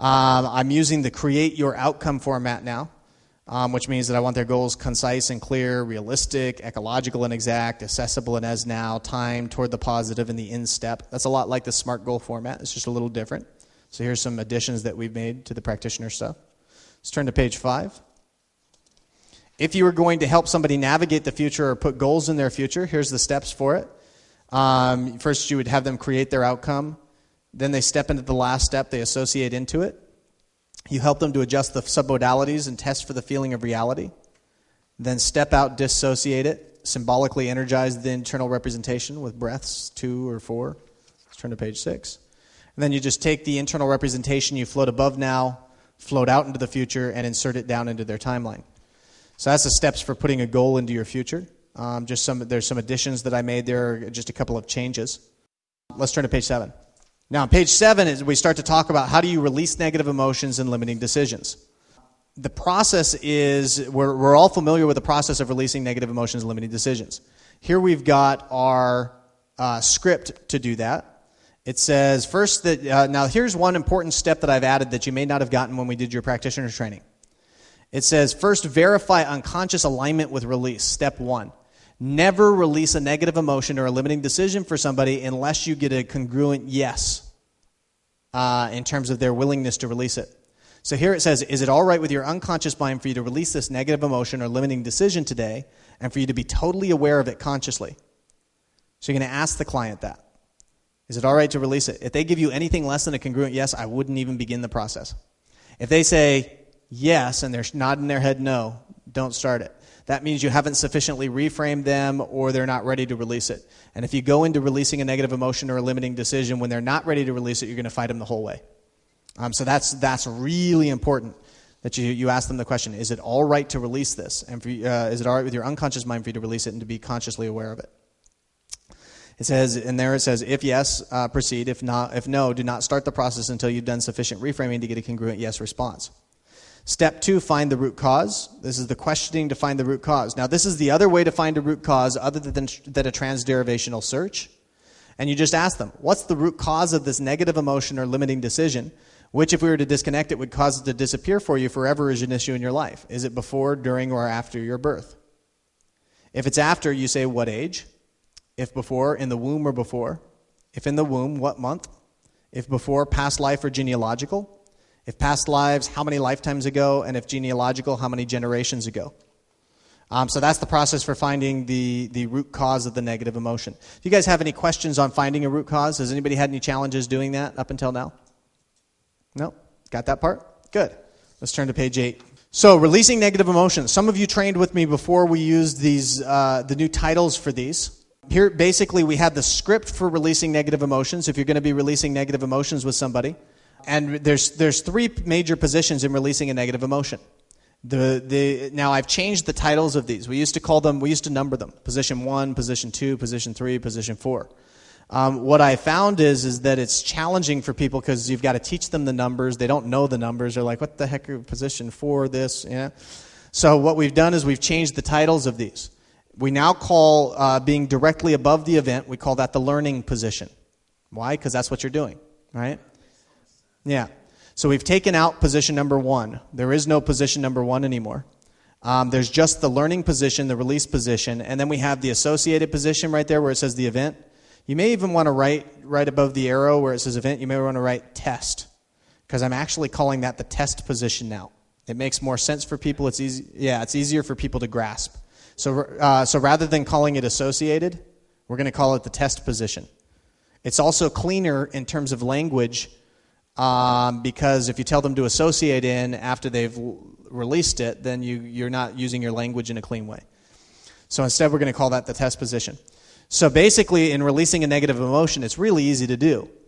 I'm using the create your outcome format now, which means that I want their goals concise and clear, realistic, ecological and exact, accessible and as now, time toward the positive, and the in step. That's a lot like the SMART goal format. It's just a little different. So here's some additions that we've made to the practitioner stuff. Let's turn to page 5. If you were going to help somebody navigate the future or put goals in their future, here's the steps for it. First, you would have them create their outcome. Then they step into the last step. They associate into it. You help them to adjust the submodalities and test for the feeling of reality. Then step out, dissociate it, symbolically energize the internal representation with breaths, 2 or 4. Let's turn to page 6. And then you just take the internal representation you float above now, float out into the future, and insert it down into their timeline. So that's the steps for putting a goal into your future. There's some additions that I made there, just a couple of changes. Let's turn to page 7. Now, on page 7 is we start to talk about how do you release negative emotions and limiting decisions. The process is, we're all familiar with the process of releasing negative emotions and limiting decisions. Here we've got our script to do that. It says first that, now here's one important step that I've added that you may not have gotten when we did your practitioner training. It says first verify unconscious alignment with release, step 1. Never release a negative emotion or a limiting decision for somebody unless you get a congruent yes in terms of their willingness to release it. So here it says, is it all right with your unconscious mind for you to release this negative emotion or limiting decision today and for you to be totally aware of it consciously? So you're going to ask the client that. Is it all right to release it? If they give you anything less than a congruent yes, I wouldn't even begin the process. If they say yes and they're nodding their head no, don't start it. That means you haven't sufficiently reframed them or they're not ready to release it. And if you go into releasing a negative emotion or a limiting decision when they're not ready to release it, you're going to fight them the whole way. So that's really important that you ask them the question, is it all right to release this? And is it all right with your unconscious mind for you to release it and to be consciously aware of it? It says, and there it says, if yes, proceed. If no, do not start the process until you've done sufficient reframing to get a congruent yes response. Step 2, find the root cause. This is the questioning to find the root cause. Now, this is the other way to find a root cause other than a transderivational search. And you just ask them, what's the root cause of this negative emotion or limiting decision, which if we were to disconnect it would cause it to disappear for you forever as an issue in your life? Is it before, during, or after your birth? If it's after, you say what age? If before, in the womb or before? If in the womb, what month? If before, past life or genealogical? If past lives, how many lifetimes ago? And if genealogical, how many generations ago? So that's the process for finding the root cause of the negative emotion. Do you guys have any questions on finding a root cause? Has anybody had any challenges doing that up until now? No? Got that part? Good. Let's turn to page 8. So releasing negative emotions. Some of you trained with me before we used these the new titles for these. Here, basically, we have the script for releasing negative emotions, if you're going to be releasing negative emotions with somebody. And there's 3 major positions in releasing a negative emotion. Now, I've changed the titles of these. We used to number them. Position 1, position 2, position 3, position 4. What I found is that it's challenging for people because you've got to teach them the numbers. They don't know the numbers. They're like, what the heck are position 4, this? Yeah. So what we've done is we've changed the titles of these. We now call being directly above the event, we call that the learning position. Why? Because that's what you're doing, right? Yeah. So we've taken out position number 1. There is no position number 1 anymore. There's just the learning position, the release position, and then we have the associated position right there where it says the event. You may even want to write right above the arrow where it says event, you may want to write test, because I'm actually calling that the test position now. It makes more sense for people. It's easy. Yeah, it's easier for people to grasp. So rather than calling it associated, we're going to call it the test position. It's also cleaner in terms of language because if you tell them to associate in after they've released it, then you're not using your language in a clean way. So instead, we're going to call that the test position. So basically, in releasing a negative emotion, it's really easy to do.